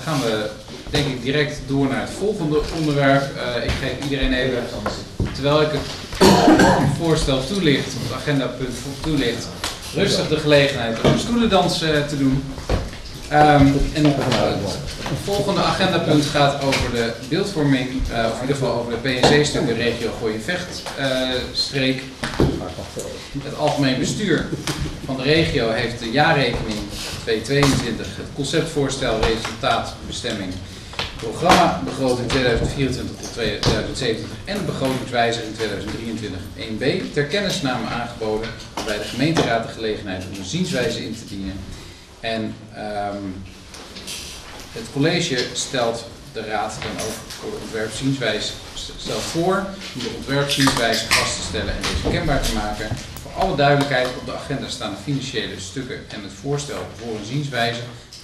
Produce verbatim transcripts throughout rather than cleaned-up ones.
gaan we denk ik direct door naar het volgende onderwerp. Uh, ik geef iedereen even, terwijl ik het voorstel toelicht, of het agendapunt toelicht, rustig de gelegenheid om een stoelendans uh, te doen. Um, en het volgende agendapunt gaat over de beeldvorming, uh, of in ieder geval over de P en C-stuk, de regio Gooi-Vecht-streek. Uh, het algemeen bestuur van de regio heeft de jaarrekening tweeduizend tweeëntwintig, het conceptvoorstel, resultaatbestemming, programma, begroting tweeduizend vierentwintig tot tweeduizend zevenentwintig en de begrotingswijziging tweeduizend drieëntwintig één b ter kennisname aangeboden, waarbij de gemeenteraad de gelegenheid om een zienswijze in te dienen. En um, het college stelt de raad dan ook voor de ontwerpzienswijze stelt voor om de ontwerpzienswijze vast te stellen en deze kenbaar te maken. Voor alle duidelijkheid, op de agenda staan de financiële stukken en het voorstel voor een zienswijze.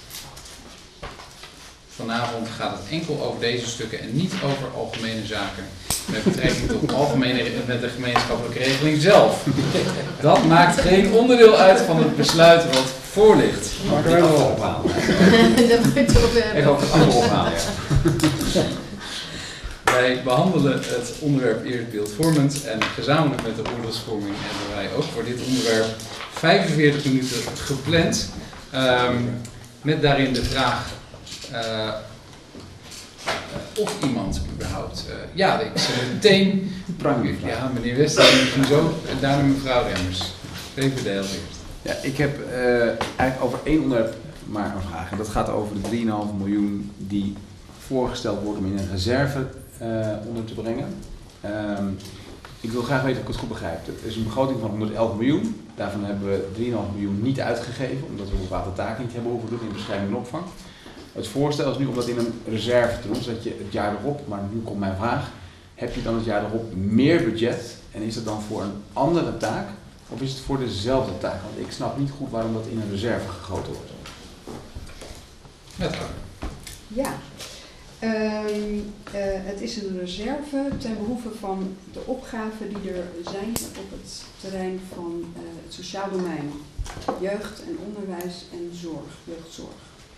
Vanavond gaat het enkel over deze stukken en niet over algemene zaken met betrekking tot algemene met de gemeenschappelijke regeling zelf. Dat maakt geen onderdeel uit van het besluit wat voor ligt. Mag ik er wel ophalen? Dat moet toch wel. Ik hoop het allemaal ophalen, ja. Wij behandelen het onderwerp eerst beeldvormend en gezamenlijk met de oordeelsvorming hebben wij ook voor dit onderwerp vijfenveertig minuten gepland. Um, met daarin de vraag uh, of iemand überhaupt... Uh, ja, ik zeg meteen... Ja, meneer Wester, en zo, en daarna mevrouw Remmers. V V D als eerst. Ja, ik heb uh, eigenlijk over één onderwerp maar een vraag. En dat gaat over de drie komma vijf miljoen die voorgesteld wordt om in een reserve uh, onder te brengen. Um, ik wil graag weten of ik het goed begrijp. Het is een begroting van honderdelf miljoen. Daarvan hebben we drie komma vijf miljoen niet uitgegeven, omdat we bepaalde taken niet hebben hoeven doen in bescherming en opvang. Het voorstel is nu om dat in een reserve te doen, zodat je het jaar erop, maar nu komt mijn vraag, heb je dan het jaar erop meer budget en is dat dan voor een andere taak of is het voor dezelfde taak? Want ik snap niet goed waarom dat in een reserve gegoten wordt. Wethouder. Ja, um, uh, het is een reserve ten behoeve van de opgaven die er zijn op het terrein van uh, het sociaal domein. Jeugd en onderwijs en zorg, jeugdzorg.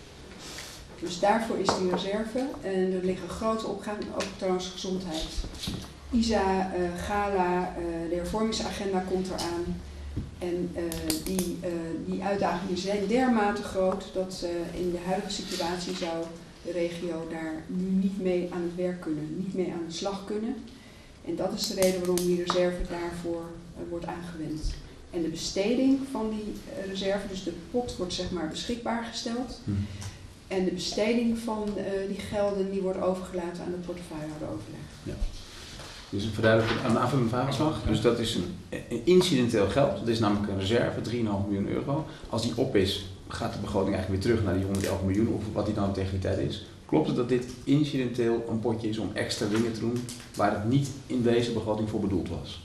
Dus daarvoor is die reserve en er liggen grote opgaven, ook trouwens gezondheid. I S A, uh, Gala, uh, de hervormingsagenda komt eraan. En uh, die, uh, die uitdagingen zijn dermate groot dat uh, in de huidige situatie zou de regio daar nu niet mee aan het werk kunnen, niet mee aan de slag kunnen. En dat is de reden waarom die reserve daarvoor uh, wordt aangewend. En de besteding van die uh, reserve, dus de pot wordt zeg maar beschikbaar gesteld. Hm. En de besteding van uh, die gelden die wordt overgelaten aan de portefeuillehouderoverleg. Ja. Dus een verduidelijking aan de aanvullende vraagslag. Dus dat is een, een incidenteel geld. Dat is namelijk een reserve, drie komma vijf miljoen euro. Als die op is, gaat de begroting eigenlijk weer terug naar die honderdelf miljoen of wat die dan tegen die tijd is. Klopt het dat dit incidenteel een potje is om extra dingen te doen waar het niet in deze begroting voor bedoeld was?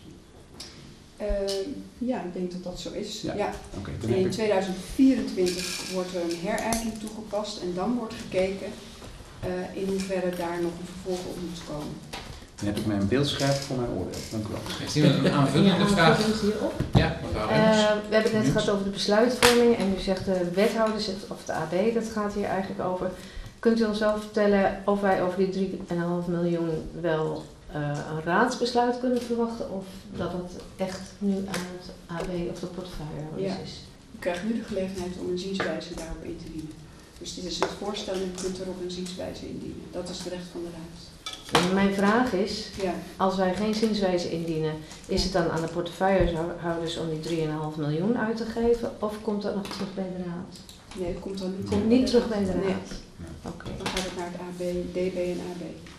Uh, ja, ik denk dat dat zo is. Ja. Ja. Okay, en in tweeduizend vierentwintig wordt er een herijking toegepast en dan wordt gekeken uh, in hoeverre daar nog een vervolg op moet komen. Dan heb ik mijn beeld scherp voor mijn oordeel. Dank u wel. Heeft iemand een aanvullende vraag? Ja, mevrouw Remmers. Uh, we hebben het net gehad over de besluitvorming en u zegt de wethouder, of de A B, dat gaat hier eigenlijk over. Kunt u ons wel vertellen of wij over die drie komma vijf miljoen wel uh, een raadsbesluit kunnen verwachten of dat het echt nu aan het A B of de portefeuille ja. is? U krijgt nu de gelegenheid om een zienswijze daarop in te dienen. Dus dit is het voorstel en u kunt erop een zienswijze indienen. Dat is het recht van de raad. En mijn vraag is, ja. als wij geen zienswijze indienen, is het dan aan de portefeuillehouders om die drie komma vijf miljoen uit te geven of komt dat nog terug bij de raad? Nee, het komt dan niet, komt niet terug bij de raad. Nee. Okay. Dan gaat het naar het A B, D B en A B.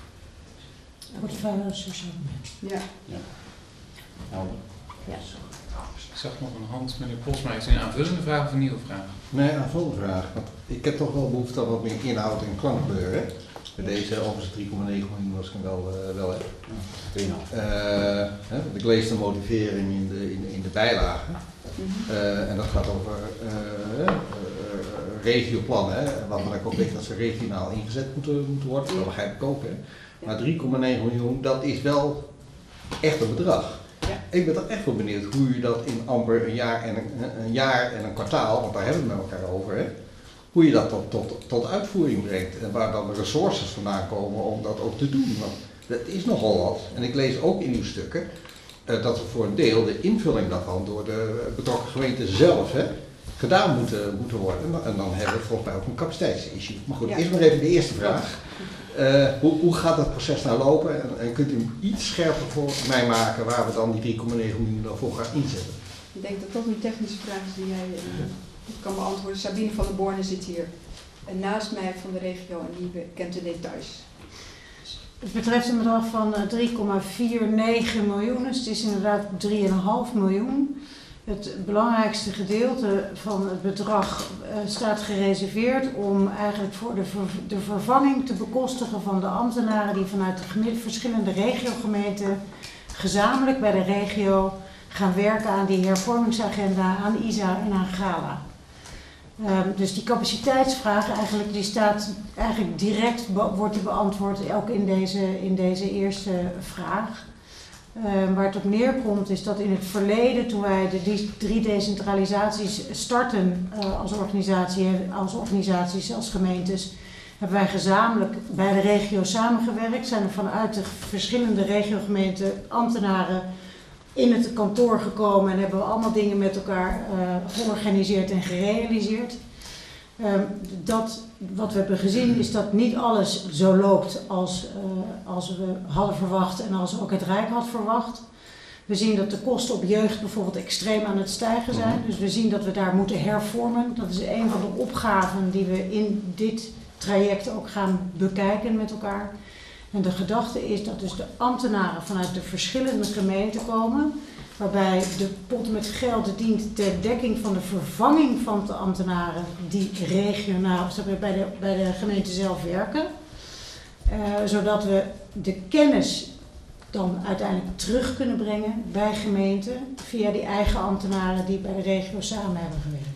Portefeuille sociaal. Ja. Ja. Nou. Ja. Ik zag nog een hand, meneer Posma. Heeft u een aanvullende vraag of een nieuwe vraag? Nee, een aanvullende vraag. Want ik heb toch wel behoefte aan wat meer inhoud en klankkleur. Hè? Bij deze overigens drie komma negen miljoen was ik wel, uh, wel heb. drie komma vijf. Uh, ik lees de motivering in de, in de, in de bijlage. Mm-hmm. uh, en dat gaat over uh, uh, uh, regioplannen. Hè? Waarvan ik ook weet dat ze regionaal ingezet moeten, moeten worden. Dat begrijp ik ook. Hè? Maar drie komma negen miljoen, dat is wel echt een bedrag. Ja. Ik ben toch echt wel benieuwd hoe je dat in amper een jaar en een, een jaar en een kwartaal, want daar hebben we het met elkaar over, hè, hoe je dat tot, tot, tot uitvoering brengt. En waar dan de resources vandaan komen om dat ook te doen. Want dat is nogal wat. En ik lees ook in uw stukken uh, dat er voor een deel de invulling daarvan door de betrokken gemeente zelf hè, gedaan moeten, moeten worden. En dan hebben we volgens mij ook een capaciteitsissue. Maar goed, Ja. eerst maar even de eerste vraag. Uh, hoe, hoe gaat dat proces nou lopen? En, en kunt u hem iets scherper voor mij maken waar we dan die drie komma negen miljoen dan voor gaan inzetten? Ik denk dat dat een technische vraag is die jij uh, kan beantwoorden. Sabine van der Borne zit hier uh, naast mij van de regio en die kent de details. Het betreft een bedrag van drie komma vierentachtig miljoen, dus het is inderdaad drie komma vijf miljoen. Het belangrijkste gedeelte van het bedrag uh, staat gereserveerd om eigenlijk voor de, ver, de vervanging te bekostigen van de ambtenaren die vanuit de verschillende regiogemeenten gezamenlijk bij de regio gaan werken aan die hervormingsagenda, aan I S A en aan GALA. Um, dus die capaciteitsvraag eigenlijk, die staat eigenlijk direct, wordt die beantwoord ook in deze, in deze eerste vraag. Um, waar het op neerkomt is dat in het verleden, toen wij de drie decentralisaties starten uh, als organisatie, als organisaties, als gemeentes, hebben wij gezamenlijk bij de regio samengewerkt. Zijn er vanuit de verschillende regiogemeenten ambtenaren in het kantoor gekomen en hebben we allemaal dingen met elkaar uh, georganiseerd en gerealiseerd. Um, dat, wat we hebben gezien is dat niet alles zo loopt als, uh, als we hadden verwacht en als ook het Rijk had verwacht. We zien dat de kosten op jeugd bijvoorbeeld extreem aan het stijgen zijn. Dus we zien dat we daar moeten hervormen. Dat is een van de opgaven die we in dit traject ook gaan bekijken met elkaar. En de gedachte is dat dus de ambtenaren vanuit de verschillende gemeenten komen, waarbij de pot met geld dient ter dekking van de vervanging van de ambtenaren die regionaal bij de, bij de gemeente zelf werken. Uh, zodat we de kennis dan uiteindelijk terug kunnen brengen bij gemeenten via die eigen ambtenaren die bij de regio samen hebben gewerkt.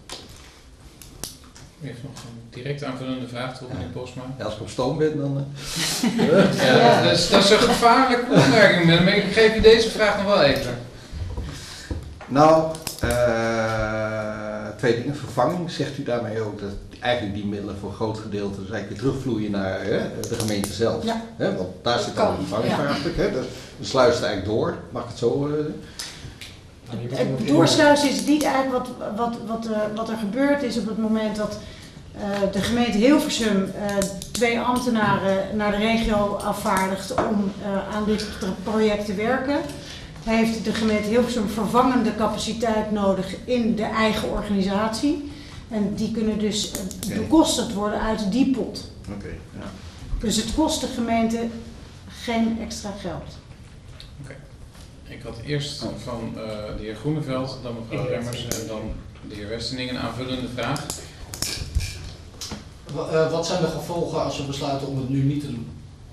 U heeft nog een direct aanvullende vraag, toch, meneer Posma? Ja, als ik op stoom ben, dan... Uh. ja, ja. Dat, is, dat is een gevaarlijke opmerking, maar ik geef u deze vraag nog wel even. Nou, uh, twee dingen. Vervanging, zegt u daarmee ook dat eigenlijk die middelen voor een groot gedeelte dus eigenlijk weer terugvloeien naar uh, de gemeente zelf? Ja. Hè, want daar zit al een vervangingsvraagstuk. Ja. Dus de sluist eigenlijk door, mag ik het zo... Uh, Het doorsluizen is niet eigenlijk wat, wat, wat, uh, wat er gebeurd is op het moment dat uh, de gemeente Hilversum uh, twee ambtenaren naar de regio afvaardigt om uh, aan dit project te werken. Heeft de gemeente Hilversum vervangende capaciteit nodig in de eigen organisatie. En die kunnen dus uh, bekostigd worden uit die pot. Okay, ja. Dus het kost de gemeente geen extra geld. Ik had eerst van uh, de heer Groeneveld, dan mevrouw Remmers en dan de heer Westening een aanvullende vraag. Uh, wat zijn de gevolgen als we besluiten om het nu niet te doen?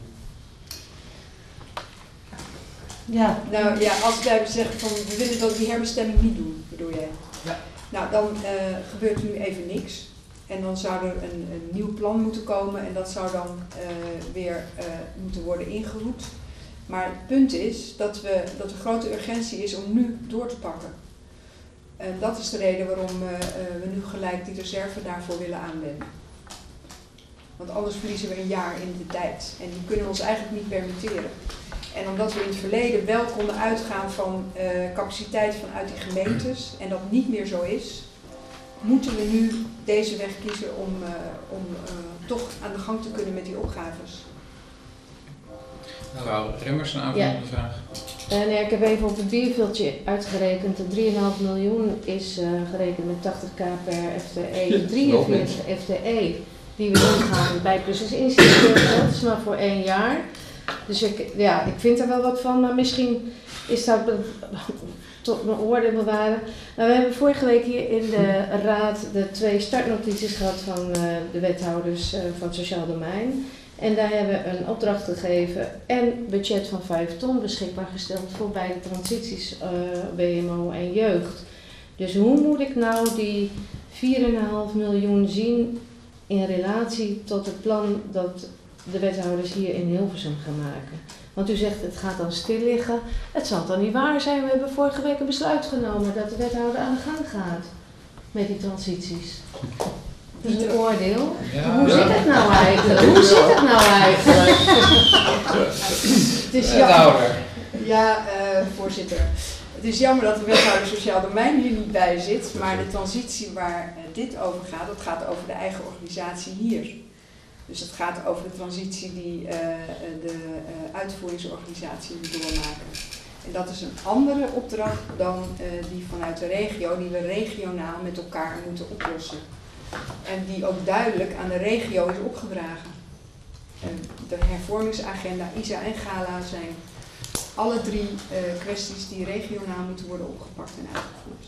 Ja. Nou ja, als wij zeggen van we willen dat die herbestemming niet doen, bedoel jij? Ja. Nou, dan uh, gebeurt er nu even niks. En dan zou er een, een nieuw plan moeten komen en dat zou dan uh, weer uh, moeten worden ingeroet. Maar het punt is dat, we, dat er grote urgentie is om nu door te pakken. En dat is de reden waarom uh, uh, we nu gelijk die reserve daarvoor willen aanwenden. Want anders verliezen we een jaar in de tijd. En die kunnen we ons eigenlijk niet permitteren. En omdat we in het verleden wel konden uitgaan van uh, capaciteit vanuit die gemeentes en dat niet meer zo is, moeten we nu deze weg kiezen om, uh, om uh, toch aan de gang te kunnen met die opgaves. Mevrouw Remmers, een aanvullende ja. vraag. Uh, nee, ik heb even op het bierveeltje uitgerekend. De drie komma vijf miljoen is uh, gerekend met tachtig k per F T E, drieënveertig F T E die we ingaan bij Plus Instituut. Dat is maar voor één jaar. Dus ik, ja, ik vind er wel wat van, maar misschien is dat tot mijn oordeel bewaren. Nou, we hebben vorige week hier in de raad de twee startnotities gehad van uh, de wethouders uh, van het sociaal domein. En daar hebben we een opdracht gegeven en budget van vijf ton beschikbaar gesteld voor beide transities, uh, W M O en jeugd. Dus hoe moet ik nou die vier komma vijf miljoen zien in relatie tot het plan dat de wethouders hier in Hilversum gaan maken? Want u zegt het gaat dan stil liggen. Het zal dan niet waar zijn. We hebben vorige week een besluit genomen dat de wethouder aan de gang gaat met die transities. Dat is een oordeel. Ja. Hoe Ja. zit het nou eigenlijk? Hoe zit het nou eigenlijk? Het is Wethouder. Ja, uh, voorzitter. Het is jammer dat de wethouder sociaal domein hier niet bij zit, maar de transitie waar uh, dit over gaat, dat gaat over de eigen organisatie hier. Dus het gaat over de transitie die uh, de uh, uitvoeringsorganisatie moet doormaken. En dat is een andere opdracht dan uh, die vanuit de regio, die we regionaal met elkaar moeten oplossen. En die ook duidelijk aan de regio is opgedragen. En de hervormingsagenda, I S A en GALA zijn alle drie uh, kwesties die regionaal moeten worden opgepakt en uitgevoerd.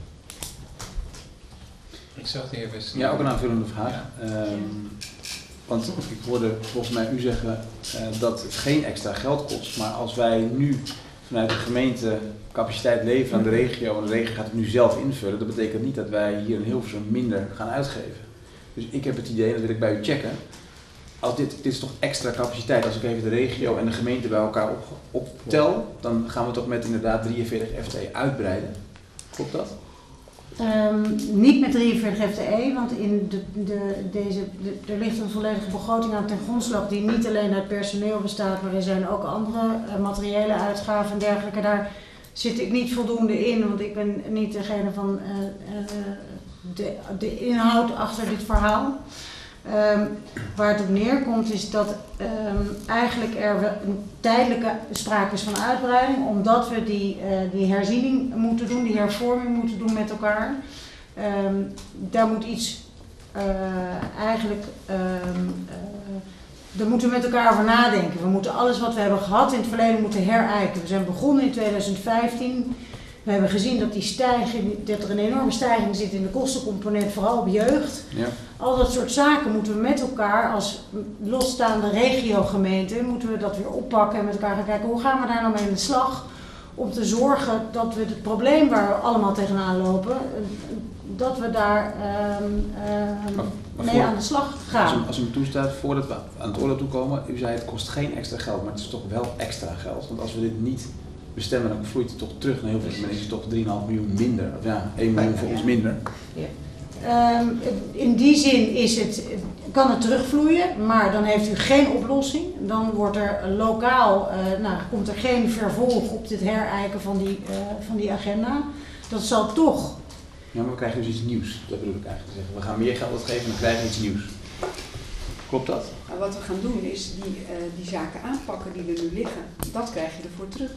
Ik zag de heer Wester. Ja, ook een aanvullende vraag. Ja. Um, want ik hoorde volgens mij u zeggen uh, dat het geen extra geld kost. Maar als wij nu vanuit de gemeente capaciteit leveren aan de regio en de regio gaat het nu zelf invullen, dat betekent niet dat wij hier in Hilversum minder gaan uitgeven. Dus ik heb het idee, dat wil ik bij u checken, als dit, dit is toch extra capaciteit, als ik even de regio en de gemeente bij elkaar op, optel, dan gaan we toch met inderdaad drieënveertig F T E uitbreiden. Klopt dat? Um, niet met drieënveertig F T E, want in de, de, deze, de, er ligt een volledige begroting aan ten grondslag die niet alleen uit personeel bestaat, maar er zijn ook andere uh, materiële uitgaven en dergelijke. Daar zit ik niet voldoende in, want ik ben niet degene van uh, uh, de, de inhoud achter dit verhaal. Um, waar het op neerkomt is dat um, eigenlijk er een tijdelijke sprake is van uitbreiding, omdat we die, uh, die herziening moeten doen, die hervorming moeten doen met elkaar. Um, daar moet iets uh, eigenlijk, um, uh, daar moeten we met elkaar over nadenken. We moeten alles wat we hebben gehad in het verleden moeten herijken. We zijn begonnen in tweeduizend vijftien. We hebben gezien dat, die stijging, dat er een enorme stijging zit in de kostencomponent, vooral op jeugd. Ja. Al dat soort zaken moeten we met elkaar als losstaande regiogemeente, moeten we dat weer oppakken en met elkaar gaan kijken hoe gaan we daar nou mee aan de slag. Om te zorgen dat we het probleem waar we allemaal tegenaan lopen, dat we daar um, um, maar, maar mee voor, aan de slag gaan. Als u, als u me toestaat, voordat we aan het oordeel toekomen, u zei het kost geen extra geld, maar het is toch wel extra geld. Want als we dit niet bestemmen, dan vloeit het toch terug naar heel veel mensen. Is het toch drie komma vijf miljoen minder. Of ja, één miljoen voor ons minder. Ja. Um, in die zin is het, kan het terugvloeien, maar dan heeft u geen oplossing. Dan wordt er lokaal, uh, nou, komt er geen vervolg op dit herijken van die, uh, van die agenda. Dat zal toch. Ja, maar we krijgen dus iets nieuws. Dat bedoel ik eigenlijk te zeggen. We gaan meer geld uitgeven en dan krijgen we iets nieuws. Klopt dat? Nou, wat we gaan doen is die, uh, die zaken aanpakken die er nu liggen. Dat krijg je ervoor terug.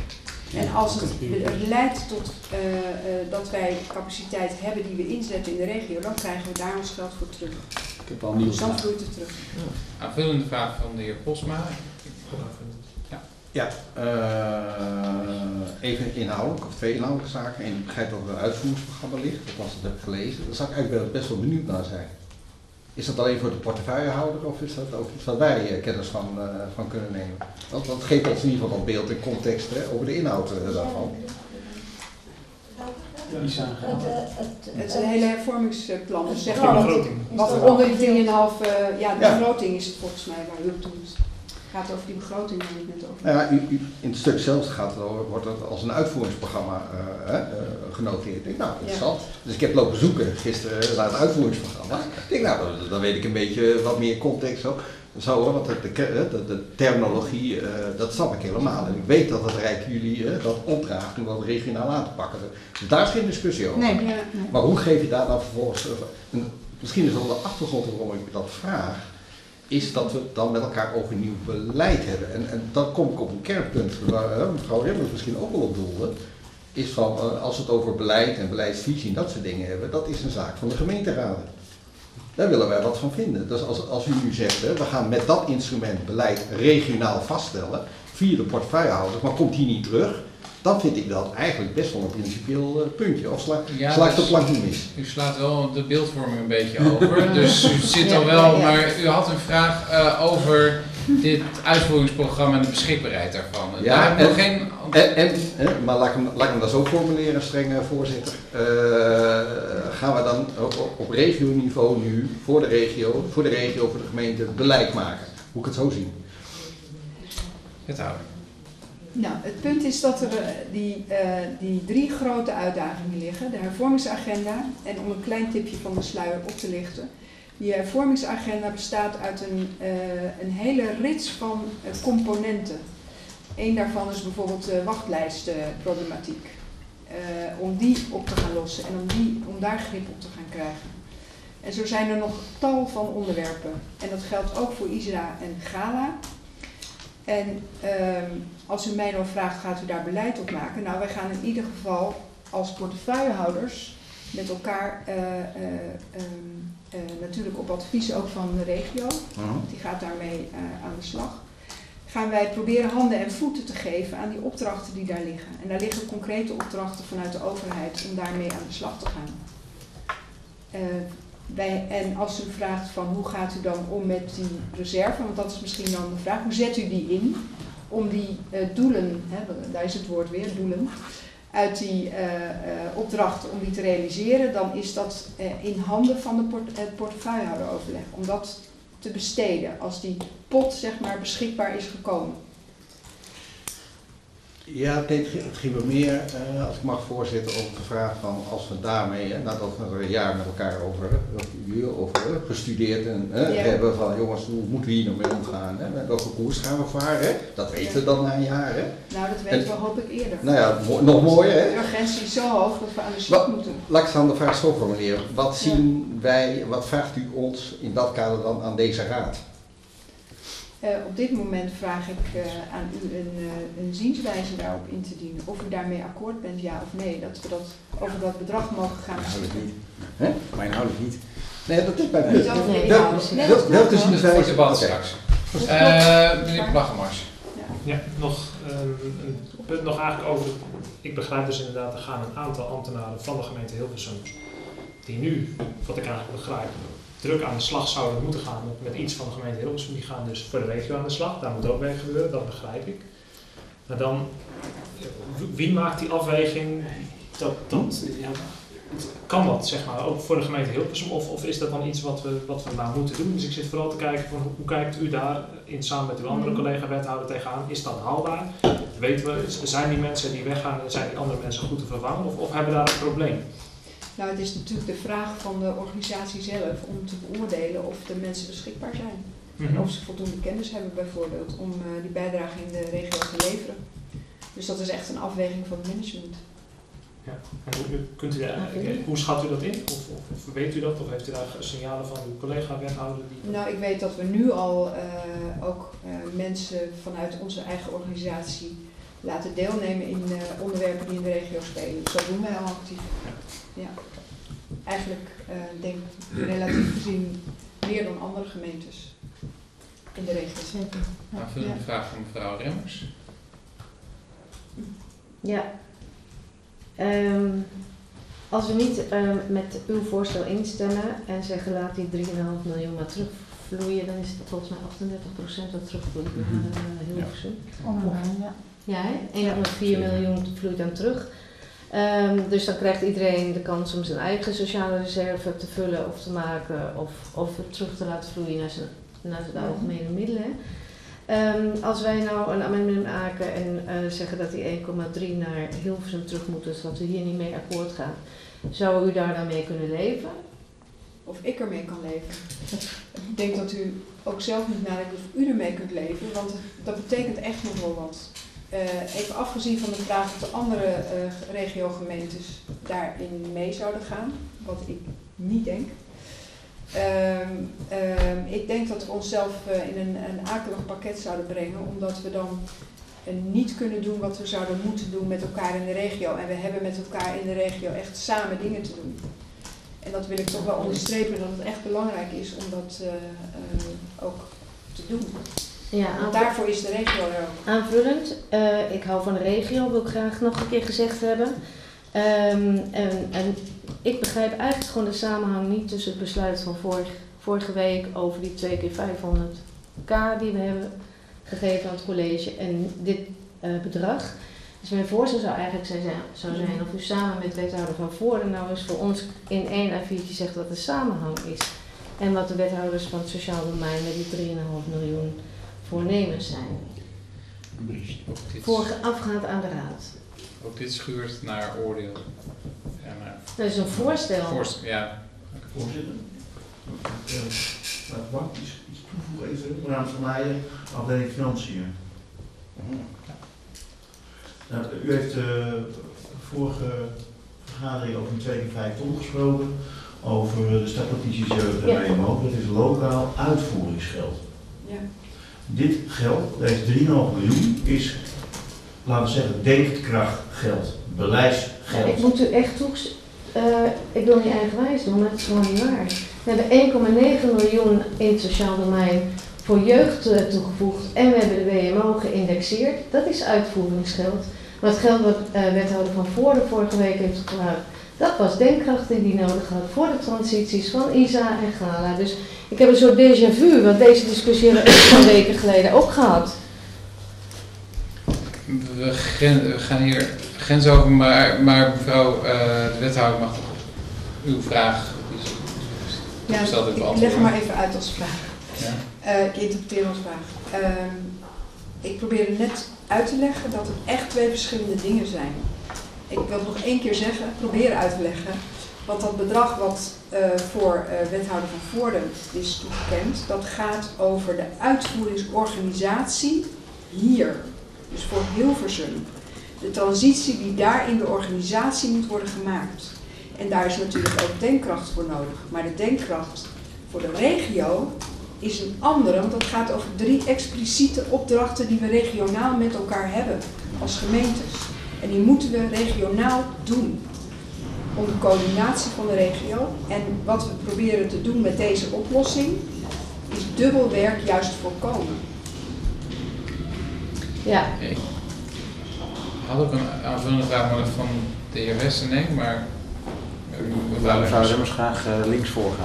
En als het leidt tot uh, uh, dat wij capaciteit hebben die we inzetten in de regio, dan krijgen we daar ons geld voor terug. Ik heb al een nieuwe Dus dan vraag. vloeit het terug. Aanvullende vraag van de heer Posma. Ja, ja uh, even inhoudelijk, of twee inhoudelijke zaken. En ik begrijp dat er een uitvoeringsprogramma ligt, dat als ik dat heb gelezen. Daar zou ik eigenlijk best wel benieuwd naar zijn. Is dat alleen voor de portefeuillehouder of is dat ook iets wat wij uh, kennis van, uh, van kunnen nemen? Want dat geeft ons in ieder geval een beeld en context hè, over de inhoud uh, daarvan. Het is een hele hervormingsplan. Dus zeg De maar wat, begroting. wat er onder die drie komma vijf, uh, ja, de Ja. begroting is het volgens mij waar u op doet. Het gaat over die begroting waar ik net over. Nou ja, u, u, in het stuk zelf gaat het, over- wordt het als een uitvoeringsprogramma uh, uh, genoteerd. Ik denk, nou, interessant. Ja. Dus ik heb lopen zoeken gisteren naar het uitvoeringsprogramma. Ik denk, nou, dan, dan weet ik een beetje wat meer context zo. Zo hoor, want de, de, de, de terminologie, uh, dat snap ik helemaal. En ik weet dat het Rijk jullie uh, dat opdraagt om dat regionaal aan te pakken. Dus daar is geen discussie over. Nee. Ja, nee. Maar hoe geef je daar dan vervolgens, uh, een, misschien is wel de achtergrond waarom ik dat vraag, is dat we het dan met elkaar over nieuw beleid hebben. En, en dan kom ik op een kernpunt waar uh, mevrouw Remmers misschien ook wel op doelde. Is van, uh, als we het over beleid en beleidsvisie en dat soort dingen hebben, dat is een zaak van de gemeenteraden. Daar willen wij wat van vinden. Dus als, als u nu zegt, hè, we gaan met dat instrument beleid regionaal vaststellen, via de portefeuillehouders, maar komt die niet terug, dan vind ik dat eigenlijk best wel een principieel uh, puntje. Of sla, Ja, sla ik de dus plank niet mis? U slaat wel de beeldvorming een beetje over. Dus u zit al wel, maar u had een vraag uh, over dit uitvoeringsprogramma en de beschikbaarheid daarvan. Ja, Daar heb ik nog en- geen. En, en, hè, maar laat ik, hem, laat ik hem dan zo formuleren, streng uh, voorzitter. Uh, gaan we dan op, op regioniveau nu voor de regio, voor de regio, voor de gemeente beleid maken? Moet ik het zo zien? Het houden. Nou, het punt is dat er uh, die, uh, die drie grote uitdagingen liggen. De hervormingsagenda, en om een klein tipje van de sluier op te lichten. Die hervormingsagenda bestaat uit een, uh, een hele rits van uh, componenten. Eén daarvan is bijvoorbeeld de wachtlijstenproblematiek. Uh, om die op te gaan lossen en om, die, om daar grip op te gaan krijgen. En zo zijn er nog tal van onderwerpen. En dat geldt ook voor I S R A en GALA. En uh, als u mij dan vraagt, gaat u daar beleid op maken? Nou, wij gaan in ieder geval als portefeuillehouders met elkaar uh, uh, um, uh, natuurlijk op advies ook van de regio, uh-huh. die gaat daarmee uh, aan de slag, gaan wij proberen handen en voeten te geven aan die opdrachten die daar liggen. En daar liggen concrete opdrachten vanuit de overheid om daarmee aan de slag te gaan. Uh, wij, en als u vraagt van hoe gaat u dan om met die reserve, want dat is misschien dan de vraag, hoe zet u die in om die uh, doelen, hè, daar is het woord weer, doelen, uit die uh, uh, opdrachten om die te realiseren, dan is dat uh, in handen van de port- het portefeuillehouderoverleg. Om dat te besteden als die pot zeg maar beschikbaar is gekomen. Ja, nee, het ging me meer, uh, als ik mag voorzitten, over de vraag van als we daarmee, hè, nadat we er een jaar met elkaar over, over uh, gestudeerd en uh, ja. hebben van jongens, hoe moeten we hier nou mee omgaan? Hè? Met welke koers gaan we varen? Hè? Dat weten we dan na een jaar. Hè? Nou, dat weten we hoop ik eerder. Nou ja, mo- nog mooier. Hè? De urgentie is zo hoog dat we aan de slag wat, moeten. Laat ik dan de vraag zo formuleren. Wat zien ja. wij, wat vraagt u ons in dat kader dan aan deze raad? Uh, op dit moment vraag ik uh, aan u een, uh, een zienswijze daarop in te dienen. Of u daarmee akkoord bent, ja of nee. Dat we dat over dat bedrag mogen gaan bespreken. Inhoudelijk niet. Hè? Maar inhoudelijk niet. Nee, dat is bij mij. Welke zienswijze debat straks? Meneer Plaggemars. Ja, nog um, een punt nog eigenlijk over. De, ik begrijp dus inderdaad, er gaan een aantal ambtenaren van de gemeente Hilversum, die nu, wat ik eigenlijk begrijp, druk aan de slag zouden moeten gaan met, met iets van de gemeente Hilversum. Die gaan dus voor de regio aan de slag. Daar moet ook mee gebeuren, dat begrijp ik. Maar dan, wie maakt die afweging? Dat, dat, ja, kan dat, zeg maar, ook voor de gemeente Hilversum? Of, of is dat dan iets wat we, wat we maar moeten doen? Dus ik zit vooral te kijken van hoe, hoe kijkt u daar in samen met uw andere collega-wethouder tegenaan? Is dat haalbaar? Weten we, zijn die mensen die weggaan, zijn die andere mensen goed te vervangen? Of, of hebben we daar een probleem? Nou, het is natuurlijk de vraag van de organisatie zelf om te beoordelen of de mensen beschikbaar zijn. Mm-hmm. En of ze voldoende kennis hebben bijvoorbeeld om uh, die bijdrage in de regio te leveren. Dus dat is echt een afweging van het management. Ja. En hoe, kunt u daar, hoe schat u dat in? Of, of, of weet u dat? Of heeft u daar signalen van uw collega-wethouder? Die... Nou, ik weet dat we nu al uh, ook uh, mensen vanuit onze eigen organisatie laten deelnemen in uh, onderwerpen die in de regio spelen. Dus dat doen wij al actief. Ja. Ja. Eigenlijk uh, denk ik relatief gezien meer dan andere gemeentes in de regio. Aanvullende ja. vraag van mevrouw Remmers. Ja. Um, als we niet um, met uw voorstel instemmen en zeggen laat die drie komma vijf miljoen maar terugvloeien, dan is het volgens mij achtendertig procent wat terugvloeit naar uh, Hilversum. Ja. Ja, één komma vier miljoen vloeit dan terug. Um, dus dan krijgt iedereen de kans om zijn eigen sociale reserve te vullen of te maken of, of het terug te laten vloeien naar zijn, naar zijn algemene middelen. Um, als wij nou een amendement maken en uh, zeggen dat die één komma drie naar Hilversum terug moet, dus dat we hier niet mee akkoord gaan, zou u daar dan mee kunnen leven? Of ik ermee kan leven. Ik denk dat u ook zelf moet nadenken of u ermee kunt leven, want dat betekent echt nog wel wat. Uh, even afgezien van de vraag of de andere uh, regiogemeentes daarin mee zouden gaan, wat ik niet denk. Um, um, ik denk dat we onszelf uh, in een, een akelig pakket zouden brengen, omdat we dan uh, niet kunnen doen wat we zouden moeten doen met elkaar in de regio. En we hebben met elkaar in de regio echt samen dingen te doen. En dat wil ik toch wel onderstrepen, dat het echt belangrijk is om dat uh, uh, ook te doen. Ja, want daarvoor is de regio er ook. Aanvullend, uh, ik hou van de regio, wil ik graag nog een keer gezegd hebben. Um, en, en ik begrijp eigenlijk gewoon de samenhang niet tussen het besluit van vorig, vorige week over die twee keer vijfhonderd k die we hebben gegeven aan het college en dit uh, bedrag. Dus mijn voorstel zou eigenlijk zijn, zou zijn of u samen met wethouder van Voorden nou eens voor ons in één A viertje zegt wat de samenhang is. En wat de wethouders van het sociaal domein met die drie komma vijf miljoen voornemens zijn. Voorafgaand aan de raad. Ook dit schuurt naar oordeel. Ja, maar dat is een voorstel. Voorstel, ja. Voorzitter. Mag ik iets, iets toevoegen even? Raad van Leijen, afdeling Financiën. Nou, u heeft de vorige vergadering over die twee keer vijf ton gesproken, over de startnotities jeugd en Ja. W M O. Dat is lokaal uitvoeringsgeld. Ja. Dit geld, deze drie komma vijf miljoen, is, laten we zeggen, denkkrachtgeld, beleidsgeld. Ik moet u echt toegeven, uh, ik wil niet eigenwijs doen, maar het is gewoon niet waar. We hebben één komma negen miljoen in het sociaal domein voor jeugd uh, toegevoegd en we hebben de W M O geïndexeerd. Dat is uitvoeringsgeld. Maar het geld wat uh, wethouder Van Voorde vorige week heeft verklaard, dat was denkkracht die hij nodig had voor de transities van I S A en Gala. Dus ik heb een soort déjà vu, want deze discussie hebben we een paar weken geleden ook gehad. We, gren, we gaan hier grens over, maar, maar mevrouw uh, de wethouder mag uw vraag. Ja, Dus dat ik beantwoorden. leg hem maar even uit als vraag. Ja. Uh, ik interpreteer als vraag. Uh, ik probeerde net uit te leggen dat het echt twee verschillende dingen zijn. Ik wil het nog één keer zeggen, proberen uit te leggen. Want dat bedrag wat uh, voor uh, wethouder Van Voorde is toegekend, dat gaat over de uitvoeringsorganisatie hier. Dus voor Hilversum. De transitie die daar in de organisatie moet worden gemaakt. En daar is natuurlijk ook denkkracht voor nodig. Maar de denkkracht voor de regio is een andere, want dat gaat over drie expliciete opdrachten die we regionaal met elkaar hebben als gemeentes. En die moeten we regionaal doen. Onder coördinatie van de regio. En wat we proberen te doen met deze oplossing is dubbel werk juist voorkomen. Ja. Ik had ook een aanvullende vraag maar van de heer Westerneem, maar Mevrouw Remmers, Remmers graag uh, links voorgaan.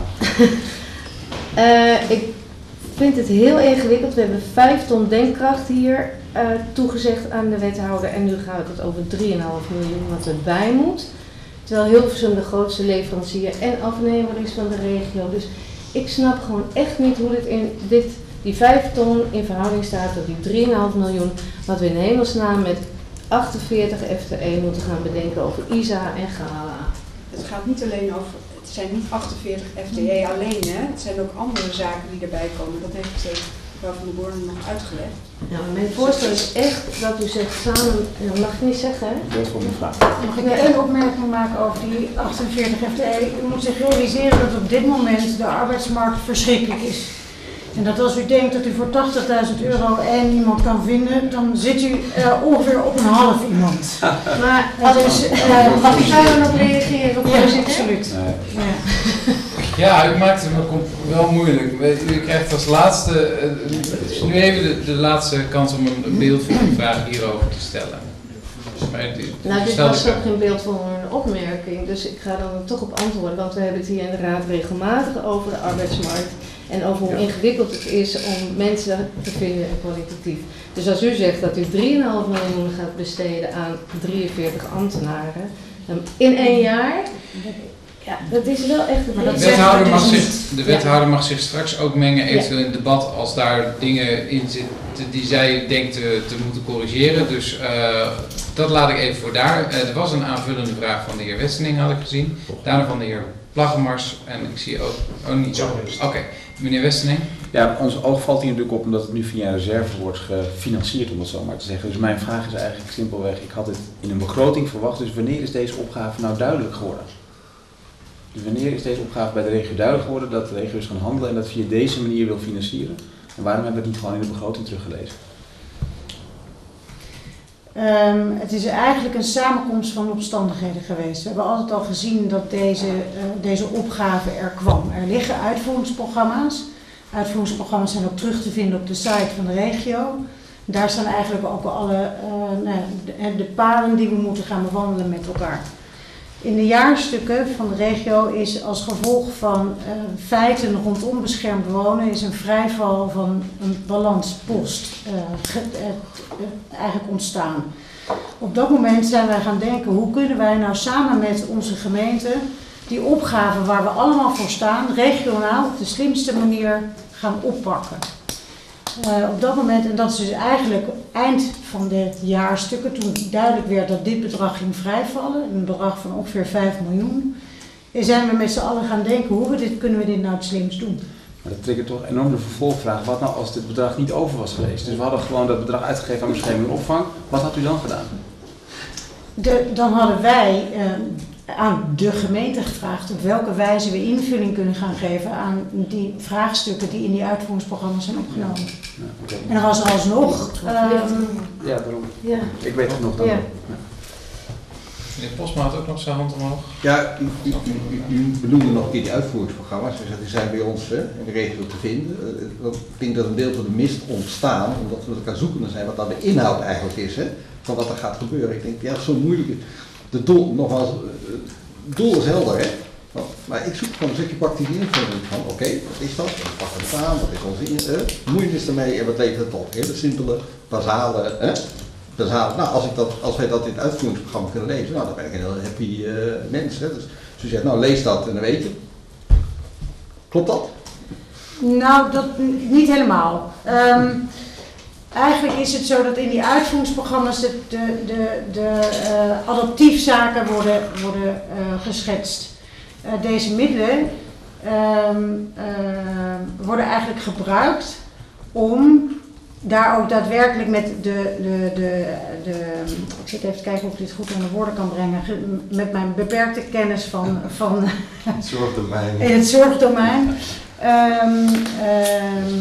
uh, ik vind het heel ingewikkeld. We hebben vijf ton denkkracht hier uh, toegezegd aan de wethouder. En nu gaat het over drie komma vijf miljoen wat erbij moet. Terwijl Hilversum de grootste leverancier en afnemer is van de regio. Dus ik snap gewoon echt niet hoe dit in dit, die vijf ton in verhouding staat tot die drie komma vijf miljoen. Wat we in hemelsnaam met achtenveertig F T E moeten gaan bedenken over I S A en Gala. Het gaat niet alleen over, het zijn niet achtenveertig F T E alleen, hè? Het zijn ook andere zaken die erbij komen. Dat heeft uh, mevrouw Van der Born nog uitgelegd. Nou, mijn voorstel is echt dat u zegt samen, dat mag ik niet zeggen, hè? Dat voor mijn vraag. Mag ik één opmerking maken over die achtenveertig F T E? U moet zich realiseren dat op dit moment de arbeidsmarkt verschrikkelijk is. En dat als u denkt dat u voor tachtigduizend euro één iemand kan vinden, dan zit u uh, ongeveer op een half iemand. Maar Dat als, is, uh, mag ik daar nog reageren op? Ja, voorzitter? absoluut. Nee. Ja. Ja, u maakt het me wel moeilijk. U krijgt als laatste, uh, nu even de, de laatste kans om een beeldvolle vraag hierover te stellen. Maar die, Nou, dit stel was ik ook geen beeldvolle opmerking, dus ik ga dan toch op antwoorden, want we hebben het hier in de raad regelmatig over de arbeidsmarkt en over hoe ingewikkeld het is om mensen te vinden en kwalitatief. Dus als u zegt dat u drie komma vijf miljoen gaat besteden aan drieënveertig ambtenaren dan in één jaar, ja, dat is wel echt Maar het De dat wethouder, mag dus zich, niet. de wethouder mag zich straks ook mengen, eventueel in het debat, als daar dingen in zitten die zij denkt te, te moeten corrigeren. Dus uh, dat laat ik even voor daar. Uh, er was een aanvullende vraag van de heer Westerning, had ik gezien. Daarna van de heer Plaggemars. En ik zie ook, oh niet zo. Oké, okay. Meneer Westerning. Ja, ons oog valt hier natuurlijk op omdat het nu via een reserve wordt gefinancierd, om het zo maar te zeggen. Dus mijn vraag is eigenlijk simpelweg, ik had het in een begroting verwacht, dus wanneer is deze opgave nou duidelijk geworden? Dus wanneer is deze opgave bij de regio duidelijk geworden dat de regio's gaan handelen en dat via deze manier wil financieren? En waarom hebben we het niet gewoon in de begroting teruggelezen? Um, het is eigenlijk een samenkomst van omstandigheden geweest. We hebben altijd al gezien dat deze, uh, deze opgave er kwam. Er liggen uitvoeringsprogramma's. Uitvoeringsprogramma's zijn ook terug te vinden op de site van de regio. Daar staan eigenlijk ook alle uh, nou, de, de paden die we moeten gaan bewandelen met elkaar. In de jaarstukken van de regio is als gevolg van uh, feiten rondom beschermd wonen is een vrijval van een balanspost uh, ge, uh, uh, eigenlijk ontstaan. Op dat moment zijn wij gaan denken, hoe kunnen wij nou samen met onze gemeente die opgave waar we allemaal voor staan, regionaal op de slimste manier gaan oppakken. Uh, op dat moment, en dat is dus eigenlijk eind van de jaarstukken, toen duidelijk werd dat dit bedrag ging vrijvallen, een bedrag van ongeveer vijf miljoen, zijn we met z'n allen gaan denken, hoe we dit, kunnen we dit nou het slimst doen? Maar dat triggert toch enorm de vervolgvraag. Wat nou als dit bedrag niet over was geweest? Dus we hadden gewoon dat bedrag uitgegeven aan bescherming en opvang. Wat had u dan gedaan? De, dan hadden wij uh, aan de gemeente gevraagd op welke wijze we invulling kunnen gaan geven aan die vraagstukken die in die uitvoeringsprogramma's zijn opgenomen. Ja, okay. En er was alsnog... Um, ja, daarom. Ja. Ik weet het nog dan. Ja. Ja. Meneer Posma had ook nog zijn hand omhoog. Ja, u, u, u, u benoemde nog een keer die uitvoeringsprogramma's. U zegt, die zijn bij ons hè, in de regio te vinden. Uh, ik denk dat een deel van de mist ontstaan, omdat we met elkaar zoekende zijn wat dan de inhoud eigenlijk is, hè, van wat er gaat gebeuren. Ik denk, ja, zo moeilijk. De doel, nogmaals, het doel is helder, hè. Maar ik zoek gewoon een stukje praktische invulling van, oké, okay, wat is dat? Wat pakken we het aan? Wat is onze in, uh, moeienis ermee en wat levert het op? Hele simpele, basale, hè? Basale. Nou, als, ik dat, als wij dat in het uitvoeringsprogramma kunnen lezen, nou, dan ben ik een heel happy uh, mens. Hè? Dus als u zegt, nou, lees dat en dan weet je. Klopt dat? Nou, dat niet helemaal. Um, Eigenlijk is het zo dat in die uitvoeringsprogramma's de, de, de, de uh, adaptiefzaken worden, worden uh, geschetst. Uh, deze middelen um, uh, worden eigenlijk gebruikt om daar ook daadwerkelijk met de, de, de, de, ik zit even te kijken of ik dit goed onder woorden kan brengen, met mijn beperkte kennis van, van het zorgdomein. in het zorgdomein. Um, um,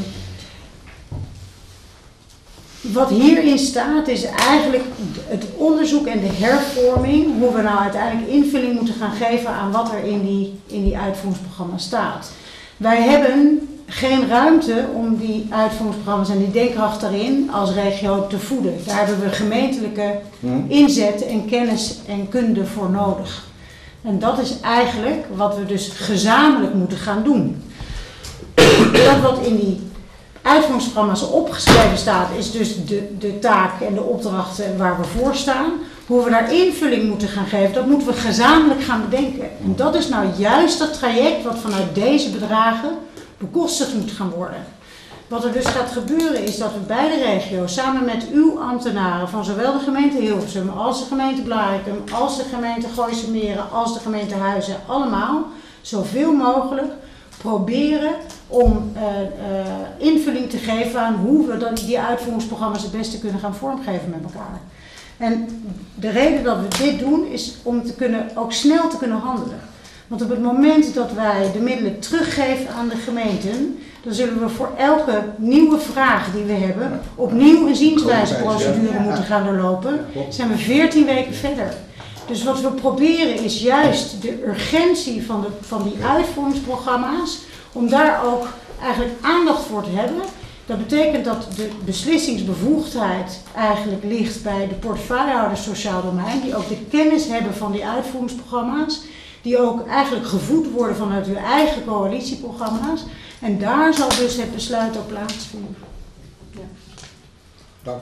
Wat hierin staat is eigenlijk het onderzoek en de hervorming, hoe we nou uiteindelijk invulling moeten gaan geven aan wat er in die, in die uitvoeringsprogramma's staat. Wij hebben geen ruimte om die uitvoeringsprogramma's en die denkkracht daarin als regio te voeden. Daar hebben we gemeentelijke inzet en kennis en kunde voor nodig. En dat is eigenlijk wat we dus gezamenlijk moeten gaan doen. Dat wat in die uitvoeringsprogramma's opgeschreven staat, is dus de, de taak en de opdrachten waar we voor staan. Hoe we daar invulling moeten gaan geven, dat moeten we gezamenlijk gaan bedenken. En dat is nou juist dat traject wat vanuit deze bedragen bekostigd moet gaan worden. Wat er dus gaat gebeuren is dat we bij de regio samen met uw ambtenaren van zowel de gemeente Hilversum als de gemeente Blaricum, als de gemeente Gooise Meren, als de gemeente Huizen, allemaal zoveel mogelijk proberen om uh, uh, invulling te geven aan hoe we dan die uitvoeringsprogramma's het beste kunnen gaan vormgeven met elkaar. En de reden dat we dit doen is om te kunnen, ook snel te kunnen handelen. Want op het moment dat wij de middelen teruggeven aan de gemeenten, dan zullen we voor elke nieuwe vraag die we hebben opnieuw een zienswijzeprocedure moeten gaan doorlopen. Zijn we veertien weken verder. Dus wat we proberen is juist de urgentie van, de, van die uitvoeringsprogramma's, om daar ook eigenlijk aandacht voor te hebben. Dat betekent dat de beslissingsbevoegdheid eigenlijk ligt bij de portefeuillehouders sociaal domein, die ook de kennis hebben van die uitvoeringsprogramma's, die ook eigenlijk gevoed worden vanuit hun eigen coalitieprogramma's. En daar zal dus het besluit op plaatsvinden. Ja. Dank.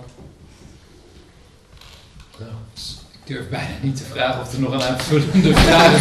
Ja. Ik durf bijna niet te vragen of er nog een aanvullende vraag is.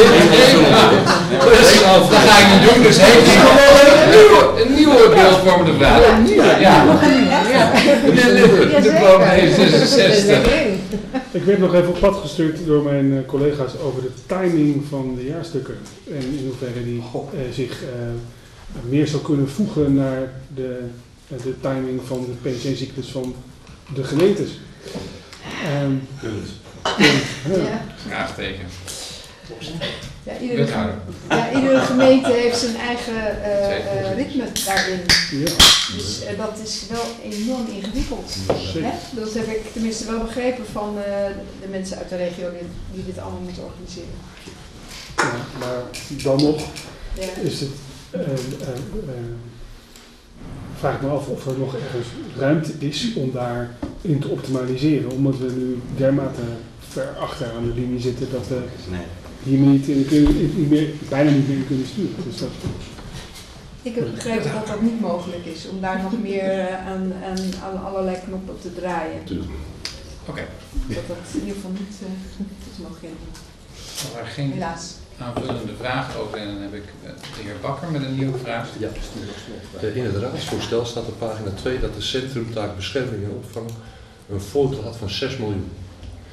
Dus dat ga ik niet doen, dus heeft hij gewoon een nieuwe, een nieuwe beeldvormende vraag. Ja, ja. Ja. De diploma heeft zesenzestig. Ik werd nog even op pad gestuurd door mijn collega's over de timing van de jaarstukken. En in hoeverre die uh, zich uh, meer zou kunnen voegen naar de, uh, de timing van de pensioencyclus van de gemeentes. Um, Ja. Vraagteken. Ja, iedere, ja, iedere gemeente heeft zijn eigen uh, uh, ritme daarin. Ja. Dus uh, dat is wel enorm ingewikkeld. Hè? Dat heb ik tenminste wel begrepen van uh, de mensen uit de regio die, die dit allemaal moeten organiseren. Ja, maar dan nog ja. is het, uh, uh, uh, vraag ik me af of er nog ergens ruimte is om daarin te optimaliseren. Omdat we nu dermate ver achter aan de linie zitten dat we hier niet, in, niet meer, bijna niet meer in kunnen sturen. Dus dat... Ik heb begrepen dat dat niet mogelijk is, om daar nog meer aan, aan, aan allerlei knoppen op te draaien. Oké. Okay. Dat dat in ieder geval niet uh, is mogelijk. Als er geen Helaas. aanvullende vragen over en dan heb ik de heer Bakker met een nieuwe vraag. Ja, uh, in het raadsvoorstel staat op pagina twee dat de centrumtaak bescherming en opvang een voortelt had van zes miljoen.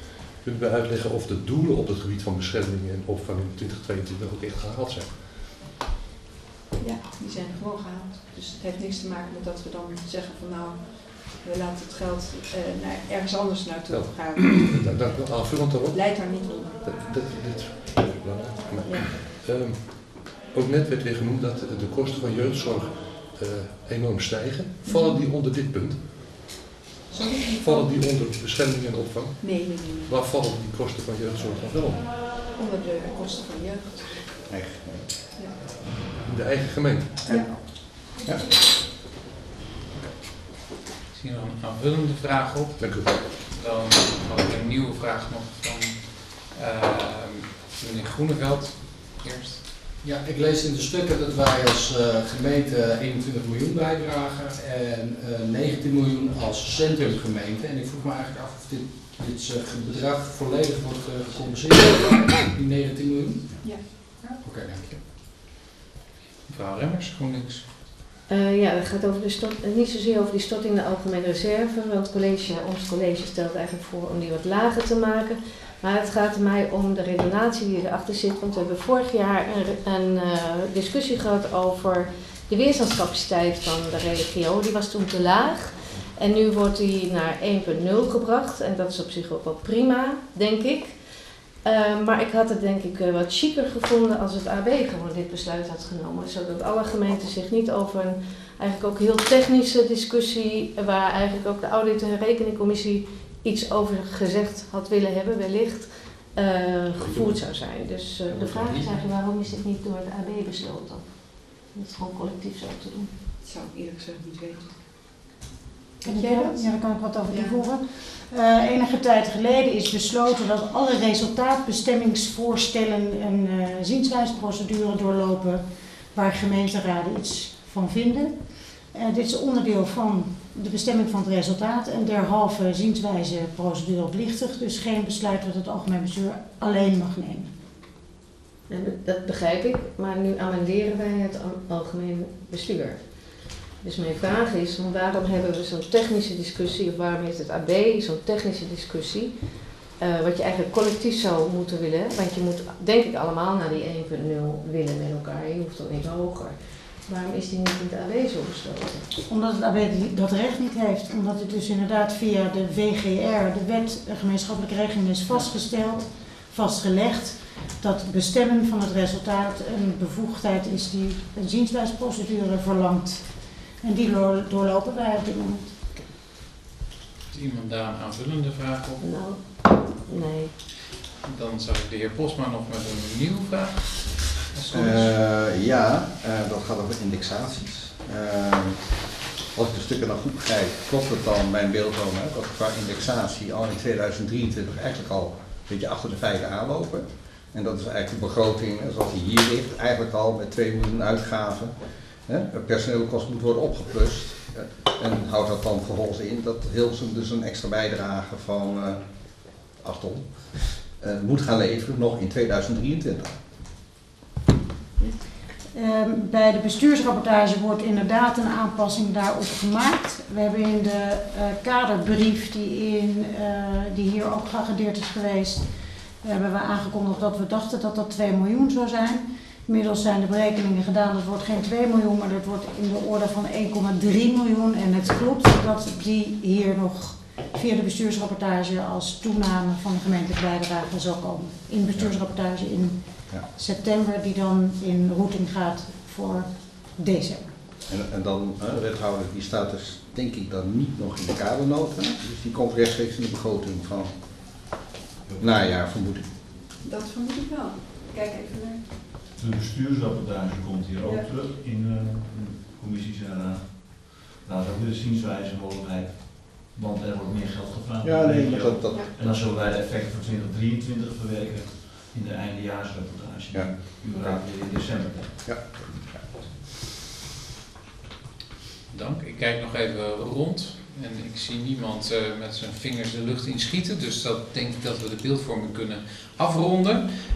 Kunt u mij uitleggen of de doelen op het gebied van bescherming en opvang in twintig tweeëntwintig ook echt gehaald zijn? Ja, die zijn gewoon gehaald. Dus het heeft niks te maken met dat we dan zeggen van nou, we laten het geld uh, naar ergens anders naartoe Ja. gaan. Dank dank u wel. Aanvullend daarop. Leidt daar niet onder. Dat, dat, dit is belangrijk. Maar, ehm, ook net werd weer genoemd dat de kosten van jeugdzorg uh, enorm stijgen. Vallen die onder dit punt? Sorry? Vallen die onder bescherming en opvang? Nee, nee, nee. nee. Waar vallen die kosten van jeugdzorg dan wel onder? Onder de kosten van jeugd. Eigen. Ja. In de eigen gemeente? Ja. Ja. Ik zie nog een aanvullende vraag op. Dank u wel. Dan had ik een nieuwe vraag nog van uh, meneer Groeneveld eerst. Ja, ik lees in de stukken dat wij als uh, gemeente eenentwintig miljoen bijdragen en uh, negentien miljoen als centrumgemeente. En ik vroeg me eigenlijk af of dit, dit uh, bedrag volledig wordt uh, gecompenseerd, die negentien miljoen. Ja. Oké, okay, dank je. Mevrouw Remmers, GroenLinks. Uh, ja, dat gaat over de stort, niet zozeer over die storting in de algemene reserve, want het college, ons college stelt eigenlijk voor om die wat lager te maken. Maar het gaat mij om de redenatie die erachter zit, want we hebben vorig jaar een, een uh, discussie gehad over de weerstandscapaciteit van de regio. Die was toen te laag en nu wordt die naar één punt nul gebracht en dat is op zich ook wel prima, denk ik. Uh, maar ik had het denk ik uh, wat chiquer gevonden als het A B gewoon dit besluit had genomen. Zodat alle gemeenten zich niet over een eigenlijk ook heel technische discussie, waar eigenlijk ook de audit- en rekeningcommissie iets over gezegd had willen hebben, wellicht, uh, gevoerd zou zijn. Dus uh, de vraag is eigenlijk waarom is dit niet door het A B besloten? Om het gewoon collectief zo te doen. Dat zou ik eerlijk gezegd niet weten. Weet jij dat? Ja, daar kan ik wat over toevoegen. Uh, enige tijd geleden is besloten dat alle resultaatbestemmingsvoorstellen een uh, zienswijzeprocedure doorlopen waar gemeenteraden iets van vinden. Uh, dit is onderdeel van de bestemming van het resultaat en derhalve zienswijzeprocedure oplichtig, dus geen besluit wat het algemeen bestuur alleen mag nemen. En dat begrijp ik, maar nu amenderen wij het algemeen bestuur. Dus mijn vraag is, waarom hebben we zo'n technische discussie, of waarom heeft het A B zo'n technische discussie, uh, wat je eigenlijk collectief zou moeten willen, want je moet denk ik allemaal naar die één punt nul willen met elkaar, je hoeft dan niet hoger. Waarom is die niet in het A B zo besloten? Omdat het A B dat recht niet heeft, omdat het dus inderdaad via de V G R, de wet gemeenschappelijke regeling, is vastgesteld, vastgelegd, dat het bestemmen van het resultaat een bevoegdheid is die een zienswijzeprocedure verlangt. En die doorlopen wij op dit moment. Heeft iemand daar een aanvullende vraag op? Nou, nee. Dan zou ik de heer Postma nog met een nieuwe vraag. Uh, ja, uh, dat gaat over indexaties. Uh, als ik de stukken dan goed begrijp, klopt het dan mijn beeld dan, hè, dat we qua indexatie al in tweeduizend drieëntwintig eigenlijk al een beetje achter de feiten aanlopen. En dat is eigenlijk de begroting zoals die hier ligt, eigenlijk al met twee miljoen uitgaven. Het personeelkost moet worden opgeplust en houdt dat dan vervolgens in dat Hilversum dus een extra bijdrage van uh, acht ton uh, moet gaan leveren nog in tweeduizend drieëntwintig. Uh, bij de bestuursrapportage wordt inderdaad een aanpassing daarop gemaakt. We hebben in de uh, kaderbrief die, in, uh, die hier ook geagendeerd is geweest, hebben we aangekondigd dat we dachten dat dat twee miljoen zou zijn. Inmiddels zijn de berekeningen gedaan, dat wordt geen twee miljoen, maar dat wordt in de orde van één komma drie miljoen. En het klopt dat die hier nog via de bestuursrapportage als toename van de gemeentelijke bijdrage zal komen. In de bestuursrapportage in ja. september, die dan in routing gaat voor december. En, en dan, de wethouder, die staat dus denk ik dan niet nog in de kadernota, dus die komt rechtstreeks in de begroting van najaar, vermoed ik. Dat vermoed ik wel. Kijk even naar. De bestuursrapportage komt hier ook ja. terug in uh, de commissies en uh, laat ook de zienswijze mogelijkheid, want er wordt meer geld gevraagd. Ja, nee, maar dat, dat... En dan zullen wij de effecten voor twintig drieëntwintig verwerken in de eindejaarsrapportage. Ja. U raadt weer in december. Ja. Dank. Ik kijk nog even rond en ik zie niemand uh, met zijn vingers de lucht in schieten, dus dat denk ik dat we de beeldvorming kunnen afronden.